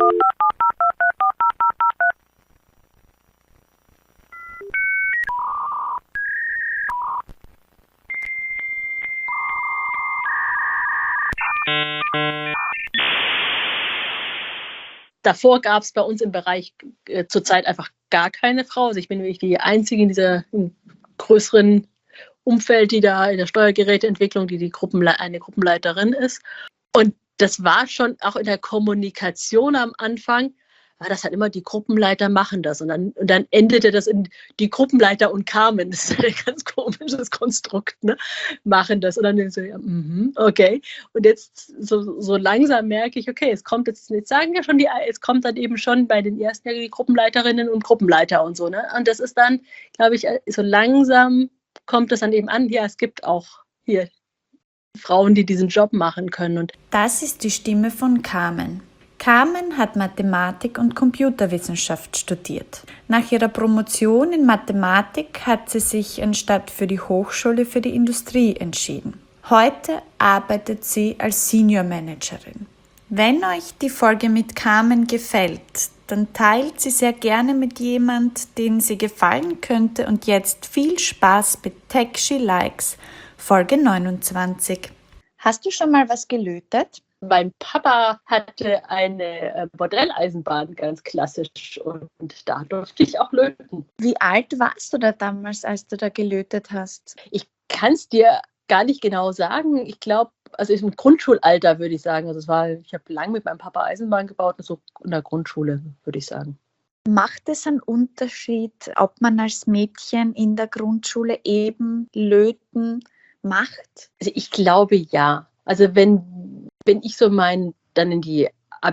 Davor gab es bei uns im Bereich zurzeit einfach gar keine Frau. Also ich bin wirklich die Einzige in dieser größeren Umfeld, die da in der Steuergeräteentwicklung, die eine Gruppenleiterin ist. Und das war schon auch in der Kommunikation am Anfang, war das halt immer, die Gruppenleiter machen das. Und dann endete das in die Gruppenleiter und Carmen. Das ist ein ganz komisches Konstrukt, ne? Machen das. Und dann so, ja, okay. Und jetzt so langsam merke ich, okay, es kommt jetzt sagen ja schon es kommt dann eben schon bei den ersten die Gruppenleiterinnen und Gruppenleiter und so, ne? Und das ist dann, glaube ich, so langsam kommt es dann eben an, ja, es gibt auch hier Frauen, die diesen Job machen können. Und das ist die Stimme von Carmen. Carmen hat Mathematik und Computerwissenschaft studiert. Nach ihrer Promotion in Mathematik hat sie sich anstatt für die Hochschule für die Industrie entschieden. Heute arbeitet sie als Senior Managerin. Wenn euch die Folge mit Carmen gefällt, dann teilt sie sehr gerne mit jemand, den sie gefallen könnte. Und jetzt viel Spaß mit Tech She Likes, Folge 29. Hast du schon mal was gelötet? Mein Papa hatte eine Bordelleisenbahn, ganz klassisch, und da durfte ich auch löten. Wie alt warst du da damals, als du da gelötet hast? Ich kann es dir gar nicht genau sagen. Ich glaube, also im Grundschulalter würde ich sagen. Also ich habe lange mit meinem Papa Eisenbahn gebaut, so in der Grundschule, würde ich sagen. Macht es einen Unterschied, ob man als Mädchen in der Grundschule eben Löten macht? Also ich glaube ja. Also wenn ich so dann in die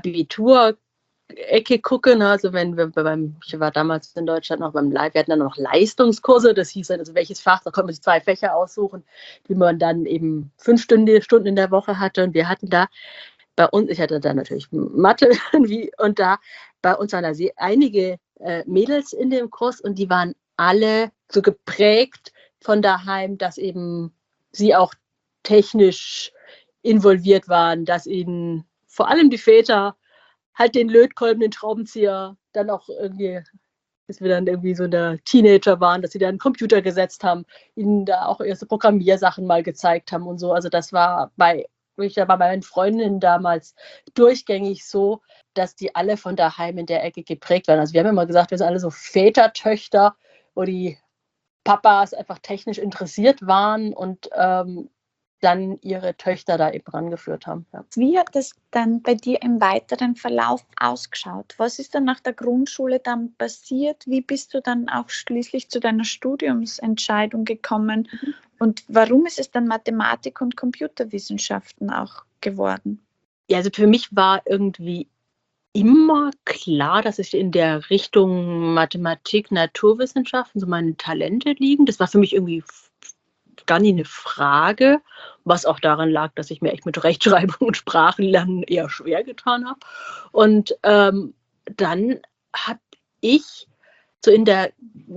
Abitur-Ecke gucke, ne, also ich war damals in Deutschland noch beim Live, wir hatten dann noch Leistungskurse, das hieß dann, also welches Fach, da konnte man sich 2 Fächer aussuchen, die man dann eben 5 Stunden in der Woche hatte, und wir hatten da bei uns, ich hatte da natürlich Mathe und da bei uns waren da einige Mädels in dem Kurs, und die waren alle so geprägt von daheim, dass eben sie auch technisch involviert waren, dass ihnen vor allem die Väter halt den Lötkolben, den Schraubenzieher, dann auch irgendwie, bis wir dann irgendwie so in der Teenager waren, dass sie dann einen Computer gesetzt haben, ihnen da auch erste Programmiersachen mal gezeigt haben und so. Also das war bei meinen Freundinnen damals durchgängig so, dass die alle von daheim in der Ecke geprägt waren. Also wir haben immer gesagt, wir sind alle so Vätertöchter, wo die Papas einfach technisch interessiert waren und dann ihre Töchter da eben rangeführt haben. Ja. Wie hat das dann bei dir im weiteren Verlauf ausgeschaut? Was ist dann nach der Grundschule dann passiert? Wie bist du dann auch schließlich zu deiner Studiumsentscheidung gekommen? Und warum ist es dann Mathematik und Computerwissenschaften auch geworden? Ja, also für mich war irgendwie immer klar, dass ich in der Richtung Mathematik, Naturwissenschaften so meine Talente liegen. Das war für mich irgendwie gar nie eine Frage, was auch daran lag, dass ich mir echt mit Rechtschreibung und Sprachenlernen eher schwer getan habe. Und dann habe ich so in der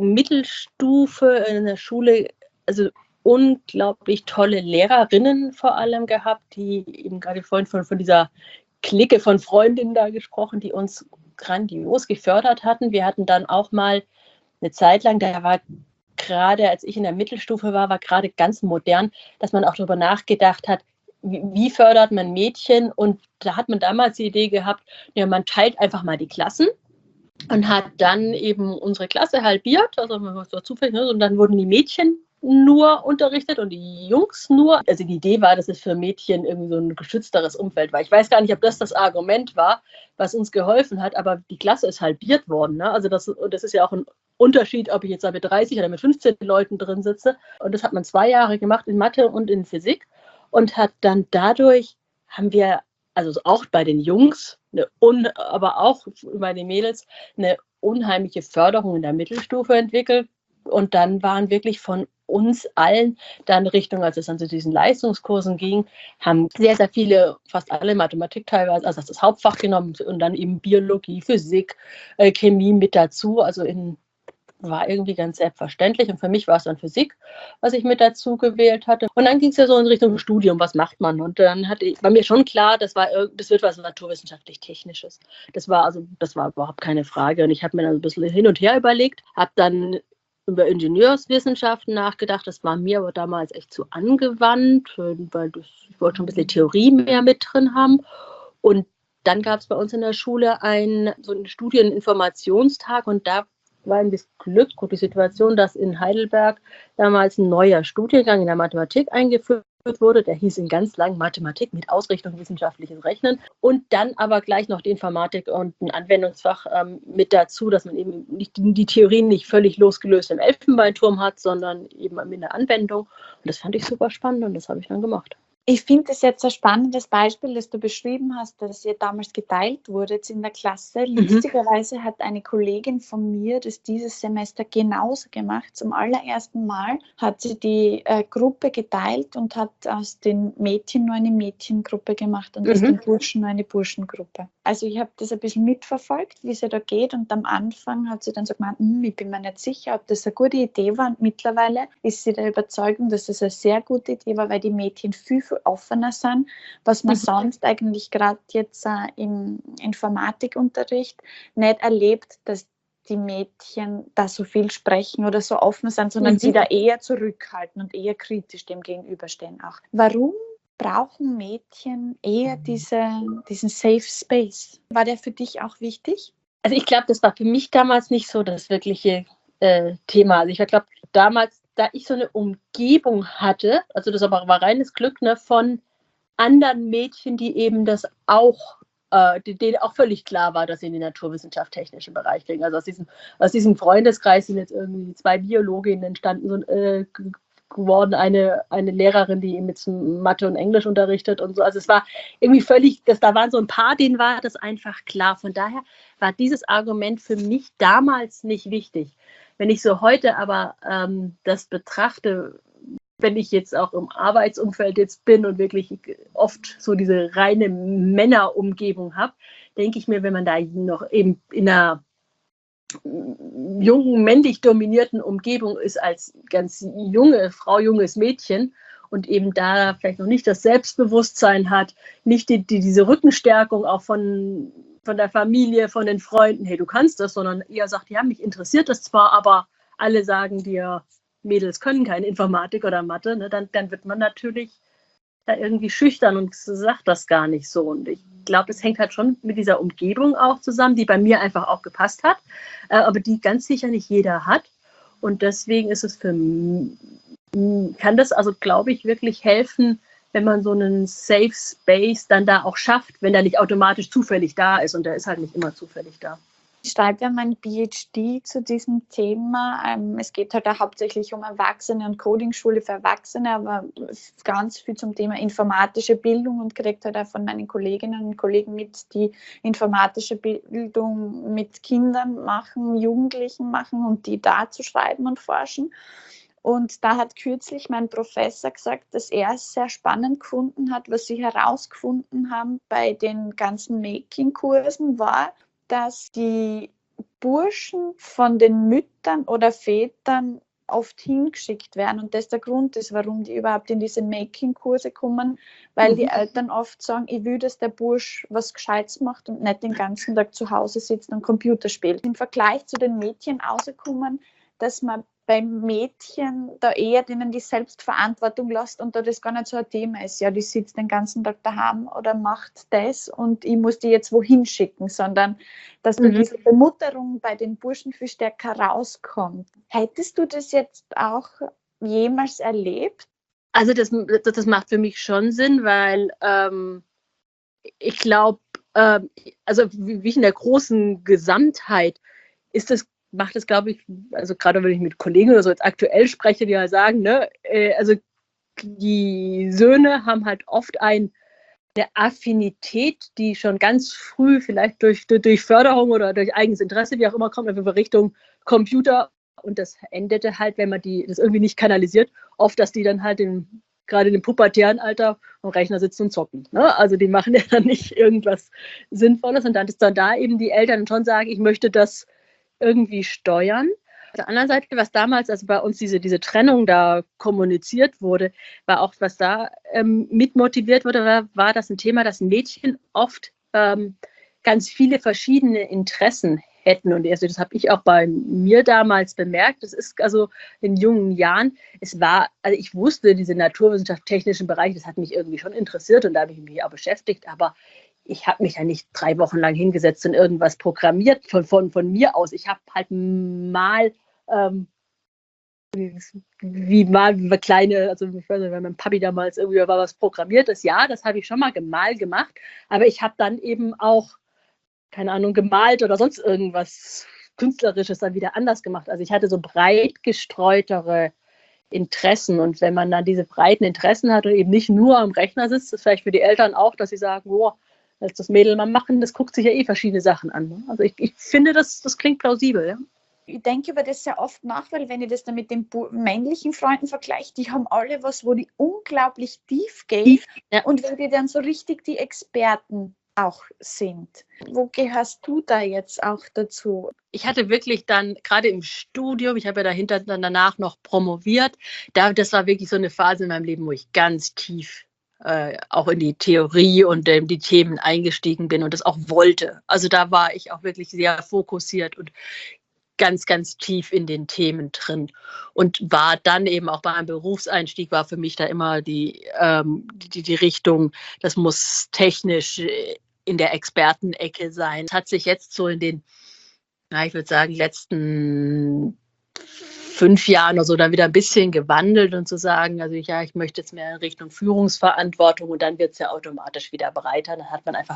Mittelstufe in der Schule also unglaublich tolle Lehrerinnen vor allem gehabt, die eben gerade vorhin von dieser Clique von Freundinnen da gesprochen, die uns grandios gefördert hatten. Wir hatten dann auch mal eine Zeit lang, da war gerade, als ich in der Mittelstufe war gerade ganz modern, dass man auch darüber nachgedacht hat, wie fördert man Mädchen, und da hat man damals die Idee gehabt, ja, man teilt einfach mal die Klassen und hat dann eben unsere Klasse halbiert, also so zufällig, ne, und dann wurden die Mädchen nur unterrichtet und die Jungs nur. Also die Idee war, dass es für Mädchen irgendwie so ein geschützteres Umfeld war. Ich weiß gar nicht, ob das Argument war, was uns geholfen hat, aber die Klasse ist halbiert worden. Ne? Also das ist ja auch ein Unterschied, ob ich jetzt da mit 30 oder mit 15 Leuten drin sitze. Und das hat man 2 Jahre gemacht in Mathe und in Physik und hat dann dadurch, haben wir, also auch bei den Jungs, aber auch bei den Mädels, eine unheimliche Förderung in der Mittelstufe entwickelt. Und dann waren wirklich von uns allen dann Richtung, als es dann zu diesen Leistungskursen ging, haben sehr, sehr viele, fast alle Mathematik teilweise, also das Hauptfach genommen und dann eben Biologie, Physik, Chemie mit dazu. Also war irgendwie ganz selbstverständlich. Und für mich war es dann Physik, was ich mit dazu gewählt hatte. Und dann ging es ja so in Richtung Studium, was macht man? Und dann war mir schon klar, das wird was naturwissenschaftlich-technisches. Das war überhaupt keine Frage. Und ich habe mir dann ein bisschen hin und her überlegt, habe dann über Ingenieurswissenschaften nachgedacht. Das war mir aber damals echt zu angewandt, weil ich wollte schon ein bisschen Theorie mehr mit drin haben. Und dann gab es bei uns in der Schule so einen Studieninformationstag, und da war das Glück und die Situation, dass in Heidelberg damals ein neuer Studiengang in der Mathematik eingeführt wurde. Der hieß in ganz lang Mathematik mit Ausrichtung wissenschaftliches Rechnen, und dann aber gleich noch die Informatik und ein Anwendungsfach mit dazu, dass man eben nicht die Theorien nicht völlig losgelöst im Elfenbeinturm hat, sondern eben in der Anwendung. Und das fand ich super spannend, und das habe ich dann gemacht. Ich finde das jetzt ein spannendes Beispiel, das du beschrieben hast, dass ihr damals geteilt wurdet in der Klasse. Lustigerweise hat eine Kollegin von mir das dieses Semester genauso gemacht. Zum allerersten Mal hat sie die Gruppe geteilt und hat aus den Mädchen nur eine Mädchengruppe gemacht und aus den Burschen nur eine Burschengruppe. Also ich habe das ein bisschen mitverfolgt, wie es ihr da geht, und am Anfang hat sie dann so gemeint, ich bin mir nicht sicher, ob das eine gute Idee war, und mittlerweile ist sie der Überzeugung, dass das eine sehr gute Idee war, weil die Mädchen viel offener sind, was man sonst eigentlich gerade jetzt im Informatikunterricht nicht erlebt, dass die Mädchen da so viel sprechen oder so offen sind, sondern sie da eher zurückhalten und eher kritisch dem gegenüberstehen auch. Warum brauchen Mädchen eher diesen Safe Space? War der für dich auch wichtig? Also ich glaube, das war für mich damals nicht so das wirkliche Thema. Also ich glaube, damals, da ich so eine Umgebung hatte, also das war reines Glück, ne, von anderen Mädchen, die eben das auch, denen auch völlig klar war, dass sie in den naturwissenschaft-technischen Bereich gehen. Also aus diesem Freundeskreis sind jetzt irgendwie 2 Biologinnen entstanden, geworden, eine Lehrerin, die eben jetzt Mathe und Englisch unterrichtet und so. Also es war irgendwie da waren so ein paar, denen war das einfach klar. Von daher war dieses Argument für mich damals nicht wichtig. Wenn ich so heute aber das betrachte, wenn ich jetzt auch im Arbeitsumfeld jetzt bin und wirklich oft so diese reine Männerumgebung habe, denke ich mir, wenn man da noch eben in einer jungen, männlich dominierten Umgebung ist als ganz junge Frau, junges Mädchen und eben da vielleicht noch nicht das Selbstbewusstsein hat, nicht diese Rückenstärkung auch von der Familie, von den Freunden, hey, du kannst das, sondern eher sagt, ja, mich interessiert das zwar, aber alle sagen dir, Mädels können keine Informatik oder Mathe, ne, dann wird man natürlich da irgendwie schüchtern und sagt das gar nicht so. Und ich glaube, es hängt halt schon mit dieser Umgebung auch zusammen, die bei mir einfach auch gepasst hat, aber die ganz sicher nicht jeder hat. Und deswegen ist es kann das also, glaube ich, wirklich helfen, wenn man so einen Safe Space dann da auch schafft, wenn der nicht automatisch zufällig da ist. Und der ist halt nicht immer zufällig da. Ich schreibe ja mein PhD zu diesem Thema. Es geht halt auch hauptsächlich um Erwachsene und Coding-Schule für Erwachsene, aber ganz viel zum Thema informatische Bildung und kriegt halt auch von meinen Kolleginnen und Kollegen mit, die informatische Bildung mit Kindern machen, Jugendlichen machen und die da zu schreiben und forschen. Und da hat kürzlich mein Professor gesagt, dass er es sehr spannend gefunden hat, was sie herausgefunden haben bei den ganzen Making-Kursen war, dass die Burschen von den Müttern oder Vätern oft hingeschickt werden und das der Grund ist, warum die überhaupt in diese Making-Kurse kommen, weil die Eltern oft sagen, ich will, dass der Bursch was Gescheites macht und nicht den ganzen Tag zu Hause sitzt und Computer spielt. Im Vergleich zu den Mädchen rausgekommen, dass man beim Mädchen da eher denen die Selbstverantwortung lässt und da das gar nicht so ein Thema ist. Ja, die sitzt den ganzen Tag daheim oder macht das und ich muss die jetzt wohin schicken, sondern dass da diese Bemutterung bei den Burschen viel stärker rauskommt. Hättest du das jetzt auch jemals erlebt? Also das macht für mich schon Sinn, weil ich glaube, also wie in der großen Gesamtheit macht es, glaube ich, also gerade wenn ich mit Kollegen oder so jetzt aktuell spreche, die ja sagen, ne, also die Söhne haben halt oft eine Affinität, die schon ganz früh vielleicht durch Förderung oder durch eigenes Interesse, wie auch immer, kommt, einfach Richtung Computer. Und das endete halt, wenn man das irgendwie nicht kanalisiert, oft, dass die dann halt gerade in dem pubertären Alter am Rechner sitzen und zocken. Ne? Also die machen ja dann nicht irgendwas Sinnvolles. Und dann ist dann da eben die Eltern schon sagen, ich möchte das irgendwie steuern. der anderen Seite, was damals, also bei uns diese Trennung da kommuniziert wurde, war auch, was da mit motiviert wurde, war das ein Thema, dass Mädchen oft ganz viele verschiedene Interessen hätten. Und also das habe ich auch bei mir damals bemerkt. Das ist also in jungen Jahren, also ich wusste, diese naturwissenschaftlich-technischen Bereiche, das hat mich irgendwie schon interessiert und da habe ich mich auch beschäftigt, aber ich habe mich ja nicht 3 Wochen lang hingesetzt und irgendwas programmiert von mir aus. Ich habe halt mal wie kleine, also ich weiß nicht, wenn mein Papi damals irgendwie war was Programmiertes, ja, das habe ich schon mal gemacht, aber ich habe dann eben auch, keine Ahnung, gemalt oder sonst irgendwas Künstlerisches dann wieder anders gemacht. Also ich hatte so breit gestreutere Interessen und wenn man dann diese breiten Interessen hat und eben nicht nur am Rechner sitzt, ist vielleicht für die Eltern auch, dass sie sagen, boah, lass das Mädel mal machen, das guckt sich ja eh verschiedene Sachen an. Also ich finde, das klingt plausibel. Ja? Ich denke über das sehr oft nach, weil wenn ich das dann mit den männlichen Freunden vergleiche, die haben alle was, wo die unglaublich tief gehen und wo die dann so richtig die Experten auch sind. Wo gehörst du da jetzt auch dazu? Ich hatte wirklich dann, gerade im Studium, ich habe ja dahinter dann danach noch promoviert, das war wirklich so eine Phase in meinem Leben, wo ich ganz tief auch in die Theorie und die Themen eingestiegen bin und das auch wollte. Also da war ich auch wirklich sehr fokussiert und ganz, ganz tief in den Themen drin und war dann eben auch bei einem Berufseinstieg, war für mich da immer die Richtung, das muss technisch in der Expertenecke sein. Es hat sich jetzt so in den, ich würde sagen, letzten 5 Jahren oder so dann wieder ein bisschen gewandelt und zu sagen, also ich möchte jetzt mehr in Richtung Führungsverantwortung und dann wird es ja automatisch wieder breiter. Dann hat man einfach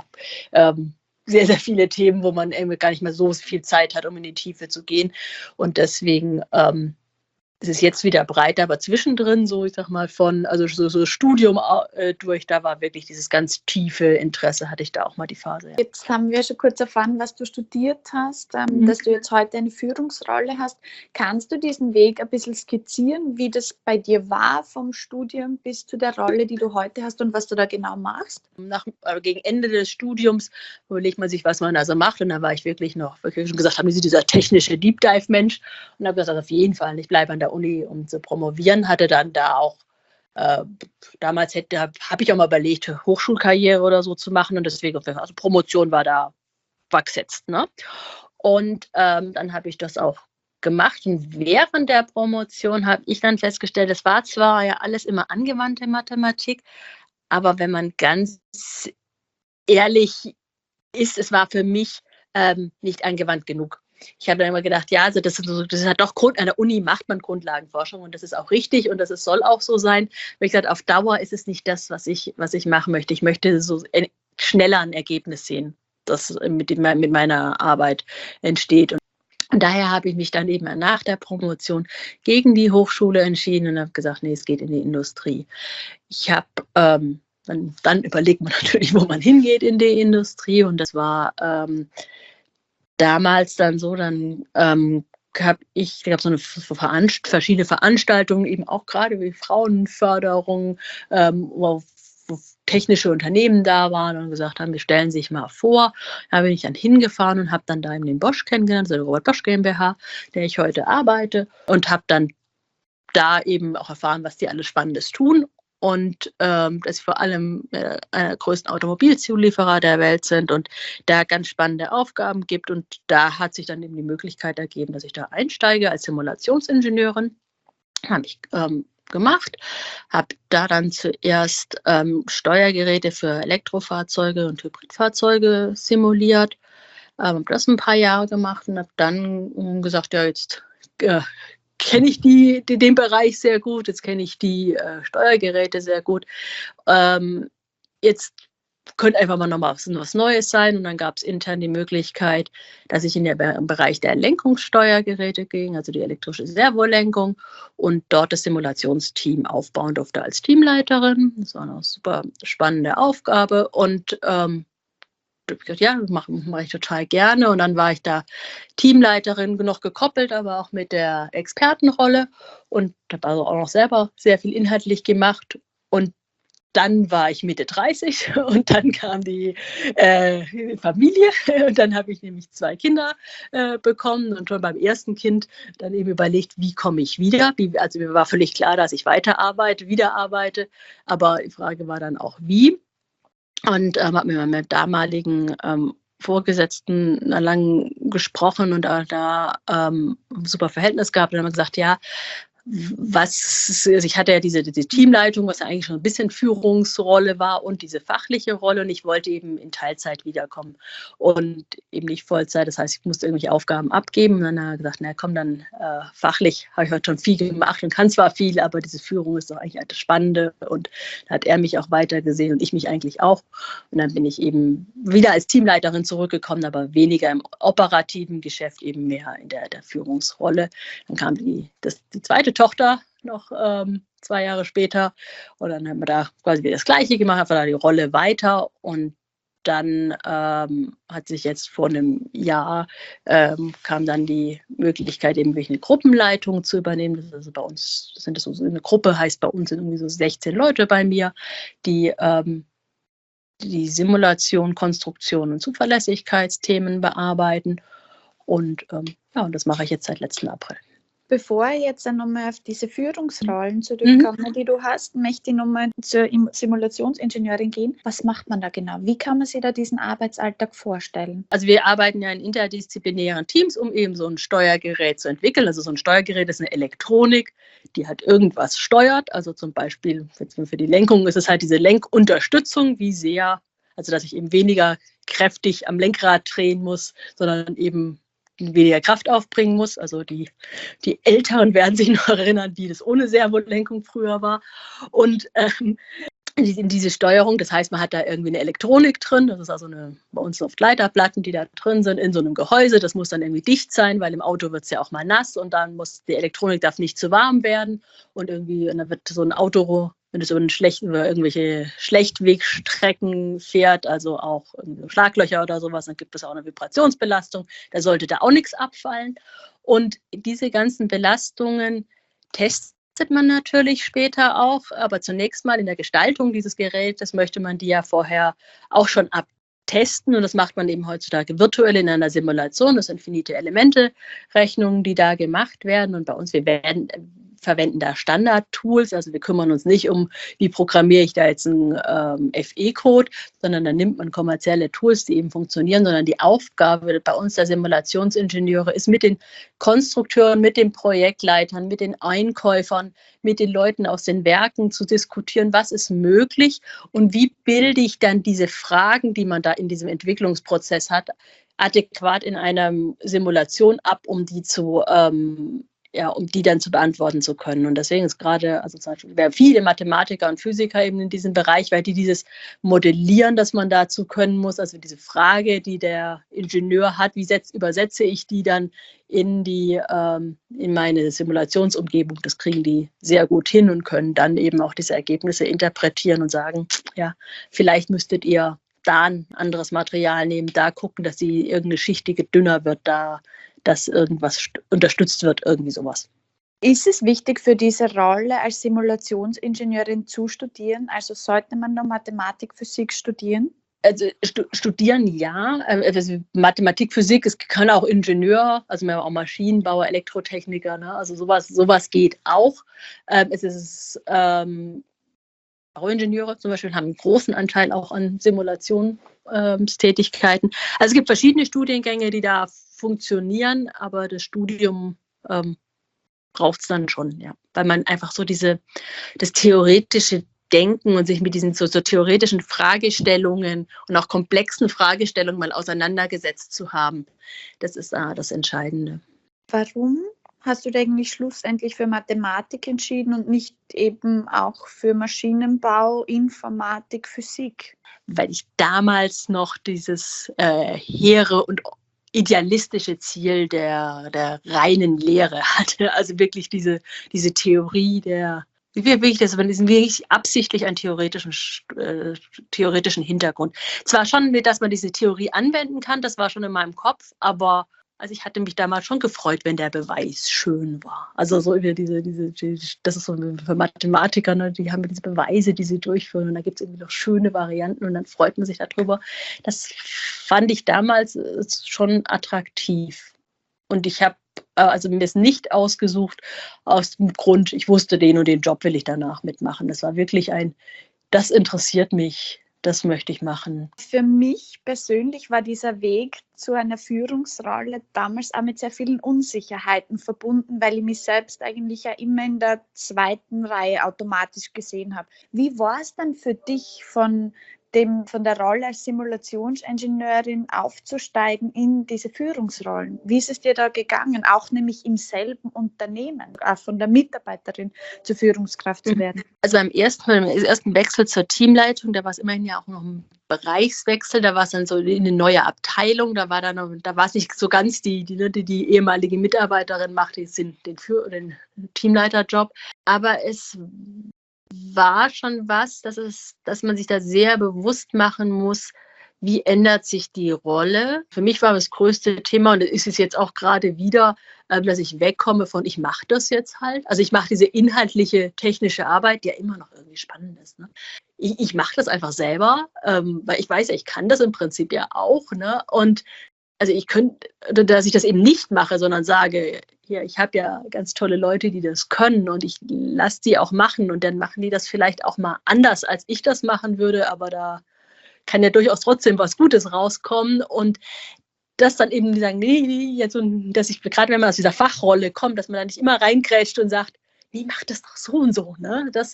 sehr, sehr viele Themen, wo man irgendwie gar nicht mehr so viel Zeit hat, um in die Tiefe zu gehen. Und deswegen es ist jetzt wieder breiter, aber zwischendrin, so ich sag mal, also so Studium durch, da war wirklich dieses ganz tiefe Interesse, hatte ich da auch mal die Phase. Ja. Jetzt haben wir schon kurz erfahren, was du studiert hast, dass du jetzt heute eine Führungsrolle hast. Kannst du diesen Weg ein bisschen skizzieren, wie das bei dir war vom Studium bis zu der Rolle, die du heute hast und was du da genau machst? Gegen Ende des Studiums überlegt man sich, was man also macht und dann war ich wirklich noch, wirklich schon gesagt, haben Sie dieser technische Deep Dive Mensch und habe gesagt, auf jeden Fall, ich bleibe an der Uni, um zu promovieren, hatte dann da auch, damals habe ich auch mal überlegt, Hochschulkarriere oder so zu machen und deswegen, also Promotion war gesetzt. Ne? Und dann habe ich das auch gemacht und während der Promotion habe ich dann festgestellt, es war zwar ja alles immer angewandte Mathematik, aber wenn man ganz ehrlich ist, es war für mich nicht angewandt genug. Ich habe dann immer gedacht, ja, also das ist halt doch an der Uni macht man Grundlagenforschung und das ist auch richtig und soll auch so sein. Aber ich gesagt, auf Dauer ist es nicht das, was ich machen möchte. Ich möchte so schneller ein Ergebnis sehen, das mit meiner Arbeit entsteht. Und daher habe ich mich dann eben nach der Promotion gegen die Hochschule entschieden und habe gesagt, nee, es geht in die Industrie. Ich habe dann überlegt man natürlich, wo man hingeht in die Industrie und das war damals dann so, dann gab so verschiedene Veranstaltungen, eben auch gerade wie Frauenförderung, wo technische Unternehmen da waren und gesagt haben, wir stellen sich mal vor. Da bin ich dann hingefahren und habe dann da eben den Bosch kennengelernt, also die Robert Bosch GmbH, der ich heute arbeite und habe dann da eben auch erfahren, was die alles Spannendes tun. Und dass sie vor allem einer der größten Automobilzulieferer der Welt sind und da ganz spannende Aufgaben gibt. Und da hat sich dann eben die Möglichkeit ergeben, dass ich da einsteige als Simulationsingenieurin. Habe ich gemacht, habe da dann zuerst Steuergeräte für Elektrofahrzeuge und Hybridfahrzeuge simuliert. Habe das ein paar Jahre gemacht und habe dann gesagt, ja, jetzt kenne ich den Bereich sehr gut, jetzt kenne ich die Steuergeräte sehr gut. Jetzt könnte einfach mal nochmal was Neues sein. Und dann gab es intern die Möglichkeit, dass ich im Bereich der Lenkungssteuergeräte ging, also die elektrische Servolenkung, und dort das Simulationsteam aufbauen durfte als Teamleiterin. Das war eine super spannende Aufgabe. Und ja, das mache ich total gerne. Und dann war ich da Teamleiterin, noch gekoppelt, aber auch mit der Expertenrolle und habe also auch noch selber sehr viel inhaltlich gemacht. Und dann war ich Mitte 30 und dann kam die Familie und dann habe ich nämlich 2 Kinder bekommen und schon beim ersten Kind dann eben überlegt, wie komme ich wieder. Also mir war völlig klar, dass ich wieder arbeite, aber die Frage war dann auch, wie. Und habe mit meinem damaligen Vorgesetzten lang gesprochen und da ein super Verhältnis gehabt und dann haben wir gesagt, ja, also ich hatte ja diese Teamleitung, was ja eigentlich schon ein bisschen Führungsrolle war und diese fachliche Rolle und ich wollte eben in Teilzeit wiederkommen und eben nicht Vollzeit, das heißt, ich musste irgendwelche Aufgaben abgeben und dann hat er gesagt, na komm, dann fachlich habe ich heute schon viel gemacht und kann zwar viel, aber diese Führung ist doch eigentlich das Spannende und da hat er mich auch weitergesehen und ich mich eigentlich auch und dann bin ich eben wieder als Teamleiterin zurückgekommen, aber weniger im operativen Geschäft, eben mehr in der Führungsrolle. Dann kam die zweite Tochter noch 2 Jahre später und dann haben wir da quasi wieder das Gleiche gemacht, einfach da die Rolle weiter und dann hat sich jetzt vor einem Jahr kam dann die Möglichkeit, eben eine Gruppenleitung zu übernehmen. Das ist also bei uns, eine Gruppe heißt bei uns sind irgendwie so 16 Leute bei mir, die die Simulation, Konstruktion und Zuverlässigkeitsthemen bearbeiten und und das mache ich jetzt seit letzten April. Bevor ich jetzt nochmal auf diese Führungsrollen zurückkomme, die du hast, möchte ich nochmal zur Simulationsingenieurin gehen. Was macht man da genau? Wie kann man sich da diesen Arbeitsalltag vorstellen? Also wir arbeiten ja in interdisziplinären Teams, um eben so ein Steuergerät zu entwickeln. Also so ein Steuergerät ist eine Elektronik, die halt irgendwas steuert. Also zum Beispiel für die Lenkung ist es halt diese Lenkunterstützung, wie sehr, also dass ich eben weniger kräftig am Lenkrad drehen muss, sondern eben weniger Kraft aufbringen muss. Also die Älteren werden sich noch erinnern, wie das ohne Servolenkung früher war. Und in diese Steuerung, das heißt, man hat da irgendwie eine Elektronik drin, das ist also bei uns oft Leiterplatten, die da drin sind, in so einem Gehäuse, das muss dann irgendwie dicht sein, weil im Auto wird es ja auch mal nass und dann muss die Elektronik darf nicht zu warm werden und dann wird so ein Auto, wenn es über irgendwelche Schlechtwegstrecken fährt, also auch Schlaglöcher oder sowas, dann gibt es auch eine Vibrationsbelastung, da sollte da auch nichts abfallen und diese ganzen Belastungen testet man natürlich später auch, aber zunächst mal in der Gestaltung dieses Gerätes möchte man die ja vorher auch schon abtesten und das macht man eben heutzutage virtuell in einer Simulation. Das sind finite Elemente-Rechnungen, die da gemacht werden und bei uns, verwenden da Standard-Tools, also wir kümmern uns nicht um, wie programmiere ich da jetzt einen FE-Code, sondern dann nimmt man kommerzielle Tools, die eben funktionieren, sondern die Aufgabe bei uns der Simulationsingenieure ist mit den Konstrukteuren, mit den Projektleitern, mit den Einkäufern, mit den Leuten aus den Werken zu diskutieren, was ist möglich und wie bilde ich dann diese Fragen, die man da in diesem Entwicklungsprozess hat, adäquat in einer Simulation ab, um die dann zu beantworten zu können. Und deswegen ist gerade, also zum Beispiel, viele Mathematiker und Physiker eben in diesem Bereich, weil die dieses Modellieren, das man dazu können muss, also diese Frage, die der Ingenieur hat, wie übersetze ich die dann in meine Simulationsumgebung, das kriegen die sehr gut hin und können dann eben auch diese Ergebnisse interpretieren und sagen, ja, vielleicht müsstet ihr da ein anderes Material nehmen, da gucken, dass irgendeine Schichtige dünner wird, da dass irgendwas unterstützt wird, irgendwie sowas. Ist es wichtig für diese Rolle als Simulationsingenieurin zu studieren? Also sollte man noch Mathematik, Physik studieren? Also studieren ja, also Mathematik, Physik, es kann auch Ingenieur, also wir haben auch Maschinenbauer, Elektrotechniker, ne? Also sowas geht auch. Es ist Bauingenieure zum Beispiel haben einen großen Anteil auch an Simulationstätigkeiten. Also es gibt verschiedene Studiengänge, die da funktionieren, aber das Studium braucht es dann schon, ja, weil man einfach so das theoretische Denken und sich mit diesen so theoretischen Fragestellungen und auch komplexen Fragestellungen mal auseinandergesetzt zu haben. Das ist das Entscheidende. Warum hast du dich eigentlich schlussendlich für Mathematik entschieden und nicht eben auch für Maschinenbau, Informatik, Physik? Weil ich damals noch dieses hehre und idealistische Ziel der reinen Lehre hatte. Also wirklich diese Theorie man ist wirklich absichtlich einen theoretischen Hintergrund. Zwar schon, dass man diese Theorie anwenden kann, das war schon in meinem Kopf, aber Also ich hatte mich damals schon gefreut, wenn der Beweis schön war. Also so über das ist so für Mathematiker, ne, die haben diese Beweise, die sie durchführen und da gibt es irgendwie noch schöne Varianten und dann freut man sich darüber. Das fand ich damals schon attraktiv. Und ich habe also mir es nicht ausgesucht aus dem Grund, ich wusste, den und den Job will ich danach mitmachen. Das war wirklich das interessiert mich. Das möchte ich machen. Für mich persönlich war dieser Weg zu einer Führungsrolle damals auch mit sehr vielen Unsicherheiten verbunden, weil ich mich selbst eigentlich ja immer in der zweiten Reihe automatisch gesehen habe. Wie war es dann für dich, von der Rolle als Simulationsingenieurin aufzusteigen in diese Führungsrollen? Wie ist es dir da gegangen, auch nämlich im selben Unternehmen, auch von der Mitarbeiterin zur Führungskraft zu werden? Also beim ersten Wechsel zur Teamleitung, da war es immerhin ja auch noch ein Bereichswechsel, da war es dann so in eine neue Abteilung, da war es nicht so ganz die ehemalige Mitarbeiterin macht den Teamleiterjob, aber es war schon was, dass man sich da sehr bewusst machen muss, wie ändert sich die Rolle. Für mich war das größte Thema, und das ist es jetzt auch gerade wieder, dass ich wegkomme von, ich mache das jetzt halt. Also ich mache diese inhaltliche, technische Arbeit, die ja immer noch irgendwie spannend ist. Ne? Ich mache das einfach selber, weil ich weiß ja, ich kann das im Prinzip ja auch. Ne? Und also dass ich das eben nicht mache, sondern sage, hier, ich habe ja ganz tolle Leute, die das können und ich lasse die auch machen und dann machen die das vielleicht auch mal anders, als ich das machen würde, aber da kann ja durchaus trotzdem was Gutes rauskommen und das dann eben sagen, nee, jetzt so, dass ich, gerade wenn man aus dieser Fachrolle kommt, dass man da nicht immer reingrätscht und sagt, nee, mach das doch so und so. Ne? Das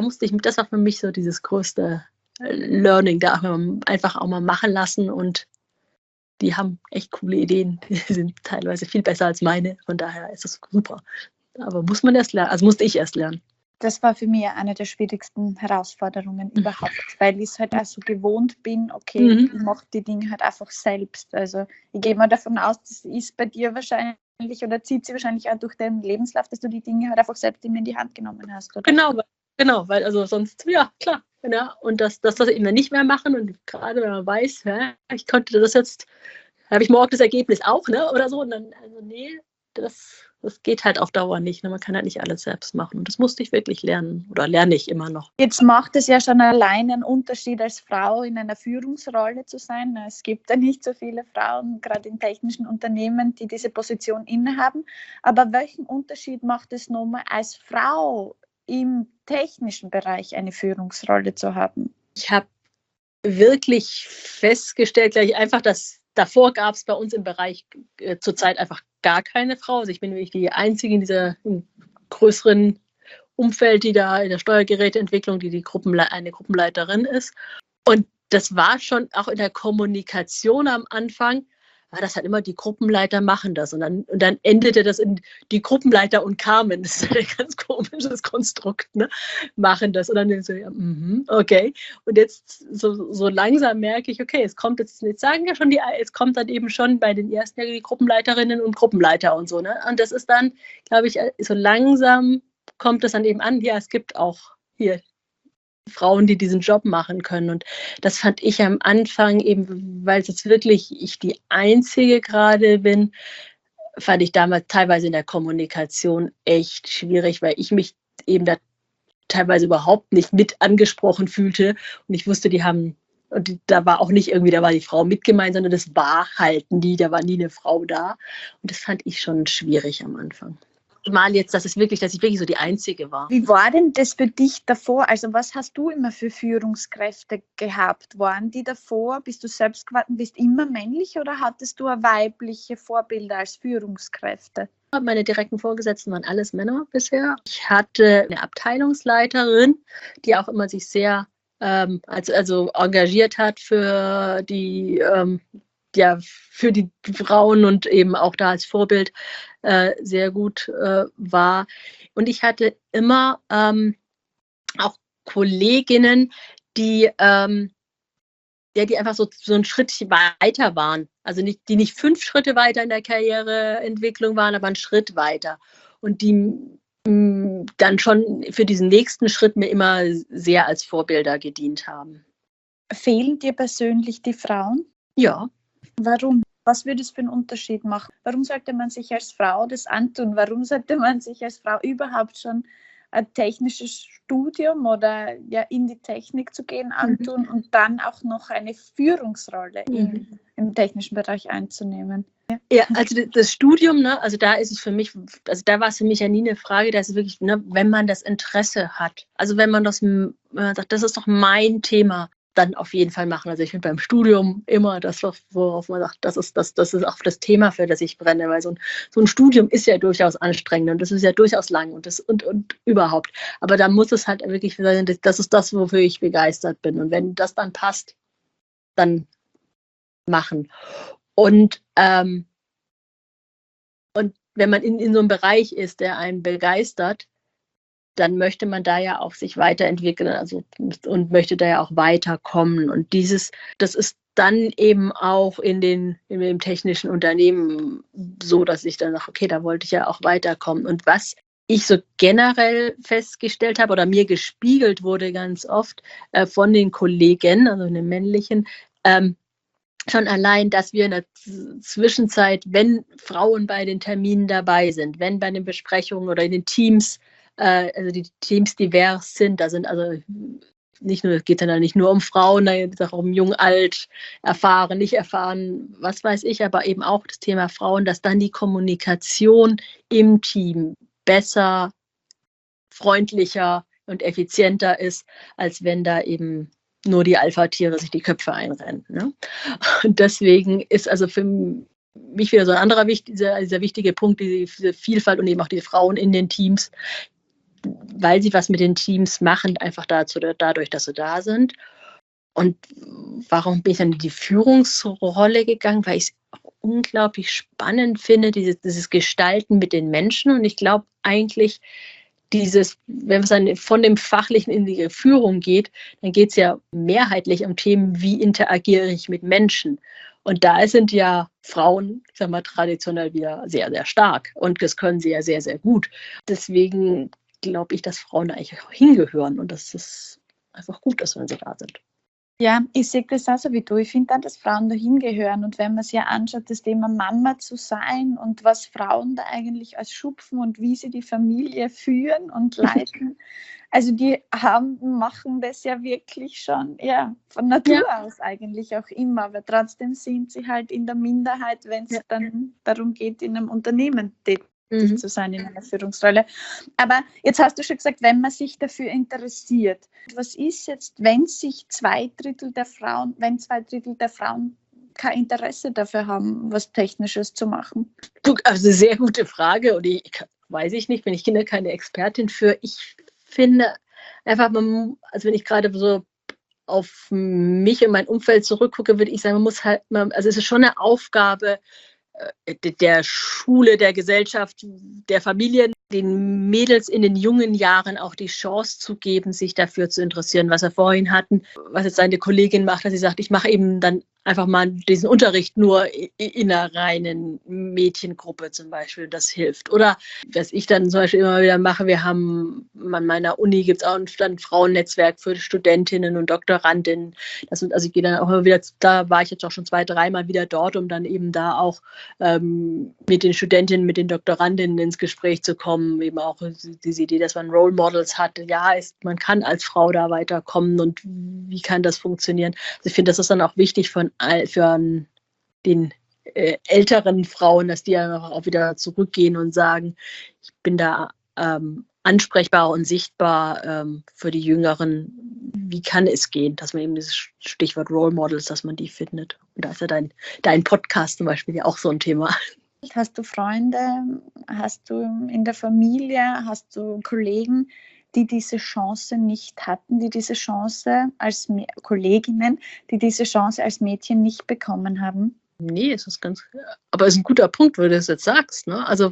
war für mich so dieses größte Learning, da einfach auch mal machen lassen und die haben echt coole Ideen. Die sind teilweise viel besser als meine. Von daher ist das super. Aber muss man erst lernen, also musste ich erst lernen. Das war für mich eine der schwierigsten Herausforderungen überhaupt, weil ich es halt auch so gewohnt bin, okay, ich mache die Dinge halt einfach selbst. Also ich gehe mal davon aus, das ist bei dir wahrscheinlich oder zieht sie wahrscheinlich auch durch deinen Lebenslauf, dass du die Dinge halt einfach selbst in die Hand genommen hast, oder? Genau, weil also sonst, ja, klar. Ja, und das eben nicht mehr machen und gerade wenn man weiß, ja, ich konnte das jetzt, habe ich morgen das Ergebnis auch, ne, oder so, und dann, also nee, das geht halt auf Dauer nicht. Ne? Man kann halt nicht alles selbst machen. Und das musste ich wirklich lernen oder lerne ich immer noch. Jetzt macht es ja schon allein einen Unterschied, als Frau in einer Führungsrolle zu sein. Es gibt ja nicht so viele Frauen, gerade in technischen Unternehmen, die diese Position innehaben. Aber welchen Unterschied macht es nochmal als Frau im technischen Bereich eine Führungsrolle zu haben? Ich habe wirklich festgestellt, gleich einfach, dass davor gab es bei uns im Bereich zurzeit einfach gar keine Frau. Also ich bin wirklich die Einzige in diesem größeren Umfeld, die da in der Steuergeräteentwicklung, eine Gruppenleiterin ist. Und das war schon auch in der Kommunikation am Anfang, war das halt immer, die Gruppenleiter machen das. Und dann endete das in die Gruppenleiter und Carmen. Das ist ein ganz komisches Konstrukt, ne? Machen das. Und dann so, ja, okay. Und jetzt so langsam merke ich, okay, jetzt kommt jetzt sagen ja schon es kommt dann eben schon bei den ersten die Gruppenleiterinnen und Gruppenleiter und so, ne? Und das ist dann, glaube ich, so langsam kommt es dann eben an, ja, es gibt auch hier Frauen, die diesen Job machen können. Und das fand ich am Anfang eben, weil es jetzt wirklich ich die Einzige gerade bin, fand ich damals teilweise in der Kommunikation echt schwierig, weil ich mich eben da teilweise überhaupt nicht mit angesprochen fühlte. Und ich wusste, da war auch nicht irgendwie, da war die Frau mit gemeint, sondern das war halt nie, da war nie eine Frau da. Und das fand ich schon schwierig am Anfang. Mal jetzt, dass ich wirklich so die Einzige war. Wie war denn das für dich davor? Also was hast du immer für Führungskräfte gehabt? Waren die davor, bis du selbst geworden bist, immer männlich oder hattest du weibliche Vorbilder als Führungskräfte? Meine direkten Vorgesetzten waren alles Männer bisher. Ich hatte eine Abteilungsleiterin, die auch immer sich sehr also engagiert hat für die für die Frauen und eben auch da als Vorbild sehr gut war. Und ich hatte immer auch Kolleginnen, die einfach so einen Schritt weiter waren. Also die nicht 5 Schritte weiter in der Karriereentwicklung waren, aber einen Schritt weiter. Und die dann schon für diesen nächsten Schritt mir immer sehr als Vorbilder gedient haben. Fehlen dir persönlich die Frauen? Ja. Warum? Was würde es für einen Unterschied machen? Warum sollte man sich als Frau das antun? Warum sollte man sich als Frau überhaupt schon ein technisches Studium oder ja in die Technik zu gehen antun und dann auch noch eine Führungsrolle im technischen Bereich einzunehmen? Ja, also das Studium, ne, also da ist es für mich, also da war es für mich ja nie eine Frage, dass es wirklich, ne, wenn man das Interesse hat, also wenn man sagt, das ist doch mein Thema, dann auf jeden Fall machen. Also ich finde beim Studium immer das, worauf man sagt, das ist auch das Thema, für das ich brenne, weil so ein Studium ist ja durchaus anstrengend und das ist ja durchaus lang und überhaupt. Aber da muss es halt wirklich sein, das ist das, wofür ich begeistert bin. Und wenn das dann passt, dann machen. Und wenn man in so einem Bereich ist, der einen begeistert, dann möchte man da ja auch sich weiterentwickeln, also und möchte da ja auch weiterkommen. Und das ist dann eben auch in dem technischen Unternehmen so, dass ich dann sage, okay, da wollte ich ja auch weiterkommen. Und was ich so generell festgestellt habe oder mir gespiegelt wurde ganz oft von den Kollegen, also den männlichen, schon allein, dass wir in der Zwischenzeit, wenn Frauen bei den Terminen dabei sind, wenn bei den Besprechungen oder in den Teams, also die Teams divers sind, da sind also nicht nur, es geht dann nicht nur um Frauen, da geht es auch um jung, alt, erfahren, nicht erfahren, was weiß ich, aber eben auch das Thema Frauen, dass dann die Kommunikation im Team besser, freundlicher und effizienter ist, als wenn da eben nur die Alpha-Tiere sich die Köpfe einrennen. Ne? Und deswegen ist also für mich wieder so ein anderer dieser wichtige Punkt, diese Vielfalt und eben auch die Frauen in den Teams, weil sie was mit den Teams machen, einfach dadurch, dass sie da sind. Und warum bin ich dann in die Führungsrolle gegangen? Weil ich es unglaublich spannend finde, dieses Gestalten mit den Menschen. Und ich glaube eigentlich, wenn es dann von dem Fachlichen in die Führung geht, dann geht es ja mehrheitlich um Themen, wie interagiere ich mit Menschen. Und da sind ja Frauen, ich sag mal, traditionell wieder sehr, sehr stark. Und das können sie ja sehr, sehr gut. Deswegen glaube ich, dass Frauen da eigentlich auch hingehören. Und das ist einfach gut, dass wenn sie da sind. Ja, ich sehe das auch so wie du. Ich finde dann, dass Frauen da hingehören. Und wenn man sich ja anschaut, das Thema Mama zu sein und was Frauen da eigentlich als schupfen und wie sie die Familie führen und leiten, also die machen das ja wirklich schon von Natur aus eigentlich auch immer. Aber trotzdem sind sie halt in der Minderheit, wenn es dann darum geht, in einem Unternehmen tätig zu sein in einer Führungsrolle. Aber jetzt hast du schon gesagt, wenn man sich dafür interessiert. Was ist jetzt, wenn 2/3 der Frauen kein Interesse dafür haben, was Technisches zu machen? Also sehr gute Frage und weiß ich nicht, bin ich keine Expertin für. Ich finde einfach, also wenn ich gerade so auf mich und mein Umfeld zurückgucke, würde ich sagen, man muss halt, also es ist schon eine Aufgabe der Schule, der Gesellschaft, der Familien, den Mädels in den jungen Jahren auch die Chance zu geben, sich dafür zu interessieren, was wir vorhin hatten, was jetzt seine Kollegin macht, dass sie sagt, ich mache eben dann einfach mal diesen Unterricht nur in einer reinen Mädchengruppe zum Beispiel, das hilft. Oder was ich dann zum Beispiel immer wieder mache, wir haben an meiner Uni gibt es auch ein Frauennetzwerk für Studentinnen und Doktorandinnen. Also ich gehe dann auch immer wieder, da war ich jetzt auch schon 2-3 Mal wieder dort, um dann eben da auch mit den Studentinnen, mit den Doktorandinnen ins Gespräch zu kommen, eben auch diese Idee, dass man Role Models hat. Ja, man kann als Frau da weiterkommen und wie kann das funktionieren? Also ich finde, das ist dann auch wichtig für den älteren Frauen, dass die ja auch wieder zurückgehen und sagen, ich bin da ansprechbar und sichtbar für die Jüngeren. Wie kann es gehen, dass man eben dieses Stichwort Role Models, dass man die findet? Und da ist ja dein Podcast zum Beispiel ja auch so ein Thema. Hast du Freunde, hast du in der Familie, hast du Kollegen, die diese Chance nicht hatten, die diese Chance als Kolleginnen, die diese Chance als Mädchen nicht bekommen haben? Nee, aber es ist ein guter Punkt, wo du das jetzt sagst, ne? Also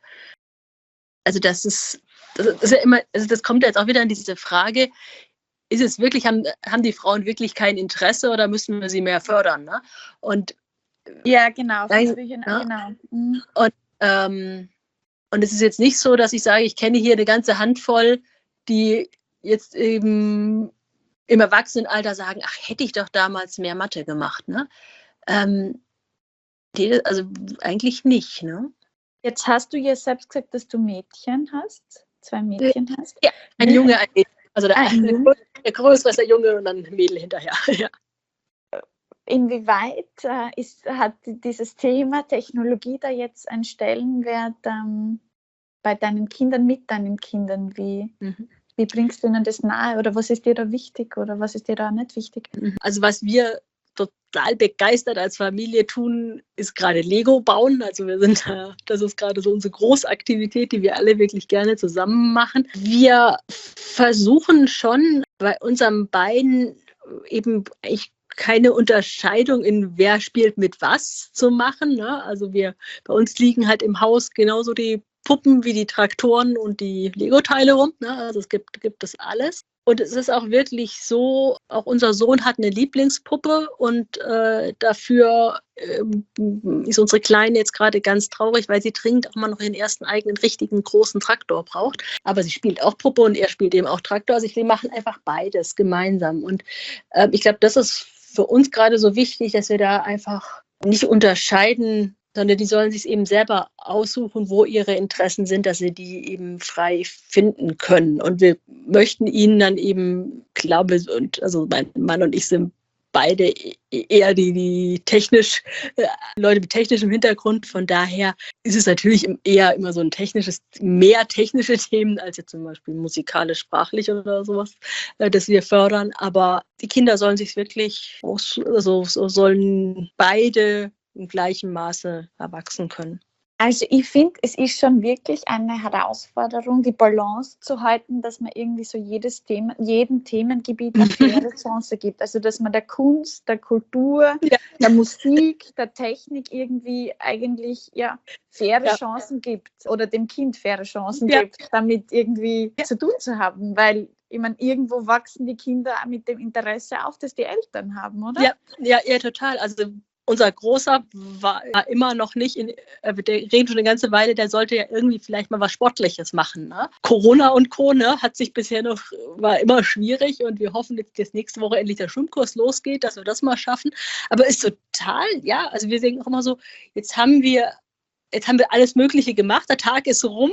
das ist ja immer, also das kommt jetzt auch wieder an diese Frage, ist es wirklich, haben die Frauen wirklich kein Interesse oder müssen wir sie mehr fördern, ne? Und ja, genau. Genau. Und es ist jetzt nicht so, dass ich sage, ich kenne hier eine ganze Handvoll, die jetzt eben im Erwachsenenalter sagen, ach, hätte ich doch damals mehr Mathe gemacht. Ne? Also eigentlich nicht, ne? Jetzt hast du ja selbst gesagt, dass du Mädchen hast, 2 Mädchen hast. Ja, ein Junge, ein Mädchen. Also der Größere ist der Junge und dann ein Mädel hinterher. Ja. Inwieweit hat dieses Thema Technologie da jetzt einen Stellenwert bei deinen Kindern, mit deinen Kindern? Wie bringst du ihnen das nahe oder was ist dir da wichtig oder was ist dir da nicht wichtig? Also was wir total begeistert als Familie tun, ist gerade Lego bauen. Also das ist gerade so unsere Großaktivität, die wir alle wirklich gerne zusammen machen. Wir versuchen schon bei unseren beiden eben echt keine Unterscheidung in wer spielt mit was zu machen. Ne? Also bei uns liegen halt im Haus genauso die Puppen wie die Traktoren und die Lego-Teile rum. Ne? Also es gibt das alles. Und es ist auch wirklich so, auch unser Sohn hat eine Lieblingspuppe und dafür ist unsere Kleine jetzt gerade ganz traurig, weil sie dringend auch mal noch ihren ersten eigenen richtigen großen Traktor braucht. Aber sie spielt auch Puppe und er spielt eben auch Traktor. Also wir machen einfach beides gemeinsam. Und ich glaube, das ist für uns gerade so wichtig, dass wir da einfach nicht unterscheiden, sondern die sollen sich eben selber aussuchen, wo ihre Interessen sind, dass sie die eben frei finden können. Und wir möchten ihnen dann eben, glaube ich, also mein Mann und ich sind beide eher die Leute mit technischem Hintergrund. Von daher ist es natürlich eher immer so mehr technische Themen als jetzt zum Beispiel musikalisch-sprachlich oder sowas, das wir fördern. Aber die Kinder sollen sich wirklich, sollen beide im gleichen Maße erwachsen können. Also ich finde, es ist schon wirklich eine Herausforderung, die Balance zu halten, dass man irgendwie so jedem Themengebiet eine faire Chance gibt. Also dass man der Kunst, der Kultur, der Musik, der Technik irgendwie eigentlich faire Chancen gibt oder dem Kind faire Chancen gibt, damit irgendwie zu tun zu haben. Weil ich meine, irgendwo wachsen die Kinder mit dem Interesse auf, das die Eltern haben, oder? Ja, total. Also unser Großer war immer noch nicht, der redet schon eine ganze Weile, der sollte ja irgendwie vielleicht mal was Sportliches machen. Ne? Corona und Co. Hat sich bisher war immer schwierig und wir hoffen, dass nächste Woche endlich der Schwimmkurs losgeht, dass wir das mal schaffen. Aber ist total, also wir sehen auch immer so, jetzt haben wir alles Mögliche gemacht, der Tag ist rum,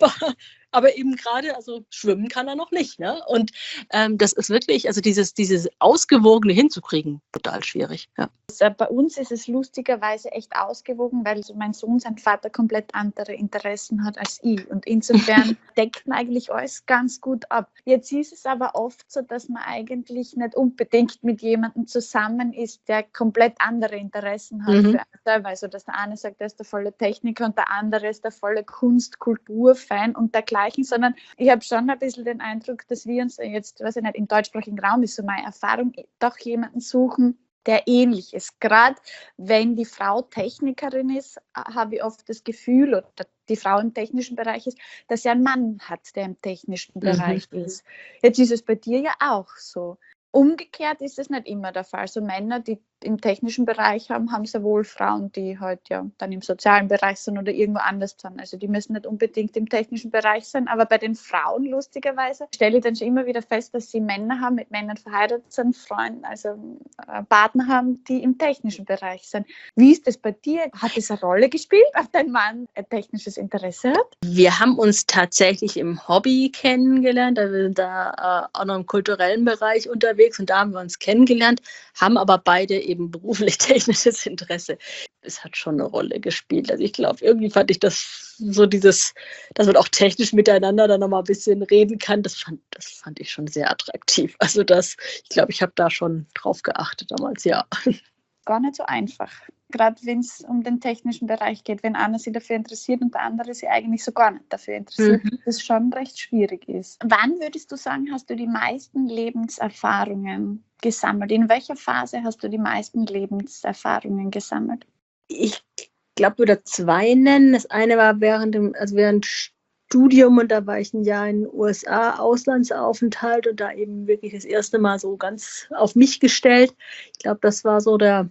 aber eben gerade, also schwimmen kann er noch nicht. Ne? Und das ist wirklich, also dieses Ausgewogene hinzukriegen, total schwierig. Ja. Bei uns ist es lustigerweise echt ausgewogen, weil mein Sohn, sein Vater, komplett andere Interessen hat als ich. Und insofern deckt man eigentlich alles ganz gut ab. Jetzt ist es aber oft so, dass man eigentlich nicht unbedingt mit jemandem zusammen ist, der komplett andere Interessen hat für einen selber. Also dass der eine sagt, der ist der volle Techniker und der andere ist der volle Kunst-Kultur-Fan und dergleichen, sondern ich habe schon ein bisschen den Eindruck, dass wir uns jetzt, weiß ich nicht, im deutschsprachigen Raum ist so meine Erfahrung, doch jemanden suchen, der ähnlich ist. Gerade wenn die Frau Technikerin ist, habe ich oft das Gefühl, oder die Frau im technischen Bereich ist, dass sie einen Mann hat, der im technischen Bereich ist. Jetzt ist es bei dir ja auch so. Umgekehrt ist es nicht immer der Fall. Also Männer, die im technischen Bereich haben sehr wohl Frauen, die halt dann im sozialen Bereich sind oder irgendwo anders sind. Also die müssen nicht unbedingt im technischen Bereich sein, aber bei den Frauen lustigerweise stelle ich dann schon immer wieder fest, dass sie Männer haben, mit Männern verheiratet sind, Freunde, also Partner haben, die im technischen Bereich sind. Wie ist das bei dir? Hat es eine Rolle gespielt, ob dein Mann ein technisches Interesse hat? Wir haben uns tatsächlich im Hobby kennengelernt, wir sind da auch noch im kulturellen Bereich unterwegs und da haben wir uns kennengelernt, haben aber beide eben beruflich technisches Interesse. Es hat schon eine Rolle gespielt. Also ich glaube, irgendwie fand ich das so dass man auch technisch miteinander dann nochmal ein bisschen reden kann, das fand ich schon sehr attraktiv. Also ich glaube, ich habe da schon drauf geachtet damals, ja. Gar nicht so einfach. Gerade wenn es um den technischen Bereich geht, wenn einer sich dafür interessiert und der andere sich eigentlich so gar nicht dafür interessiert, das schon recht schwierig ist. Wann würdest du sagen, hast du die meisten Lebenserfahrungen gesammelt? In welcher Phase hast du die meisten Lebenserfahrungen gesammelt? Ich glaube, ich würde 2 nennen. Das eine war während Studium und da war ich ein Jahr in den USA, Auslandsaufenthalt und da eben wirklich das erste Mal so ganz auf mich gestellt. Ich glaube, das war so der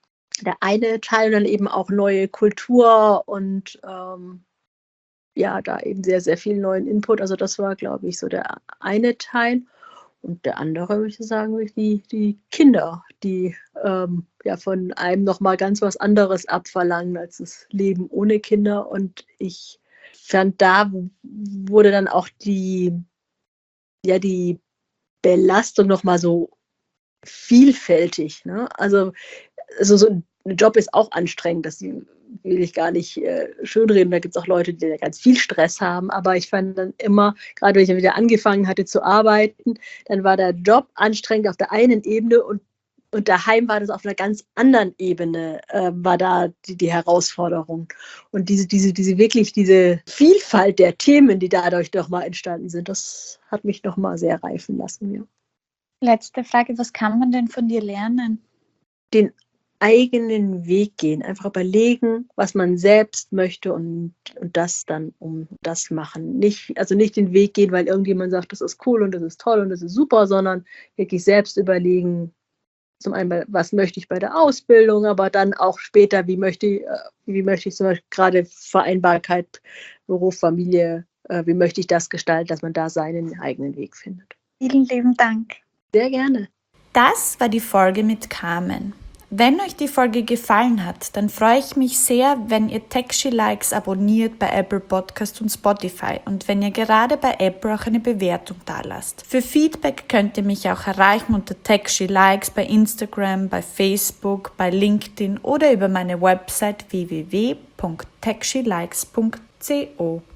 eine Teil und dann eben auch neue Kultur und da eben sehr, sehr viel neuen Input. Also das war, glaube ich, so der eine Teil. Und der andere, würde ich sagen, die Kinder, die von einem nochmal ganz was anderes abverlangen als das Leben ohne Kinder. Und ich fand, da wurde dann auch die Belastung nochmal so vielfältig. Ne? Also so ein Job ist auch anstrengend, das will ich gar nicht schönreden. Da gibt es auch Leute, die ja ganz viel Stress haben. Aber ich fand dann immer, gerade wenn ich dann wieder angefangen hatte zu arbeiten, dann war der Job anstrengend auf der einen Ebene und daheim war das auf einer ganz anderen Ebene, war da die Herausforderung. Und diese Vielfalt der Themen, die dadurch doch mal entstanden sind, das hat mich noch mal sehr reifen lassen. Ja. Letzte Frage, was kann man denn von dir lernen? Den eigenen Weg gehen, einfach überlegen, was man selbst möchte und das dann das machen. Nicht den Weg gehen, weil irgendjemand sagt, das ist cool und das ist toll und das ist super, sondern wirklich selbst überlegen, zum einen, was möchte ich bei der Ausbildung, aber dann auch später, wie möchte ich zum Beispiel gerade Vereinbarkeit, Beruf, Familie, wie möchte ich das gestalten, dass man da seinen eigenen Weg findet. Vielen lieben Dank. Sehr gerne. Das war die Folge mit Carmen. Wenn euch die Folge gefallen hat, dann freue ich mich sehr, wenn ihr Techschi Likes abonniert bei Apple Podcast und Spotify und wenn ihr gerade bei Apple auch eine Bewertung dalasst. Für Feedback könnt ihr mich auch erreichen unter Techschi Likes bei Instagram, bei Facebook, bei LinkedIn oder über meine Website www.techschilikes.co.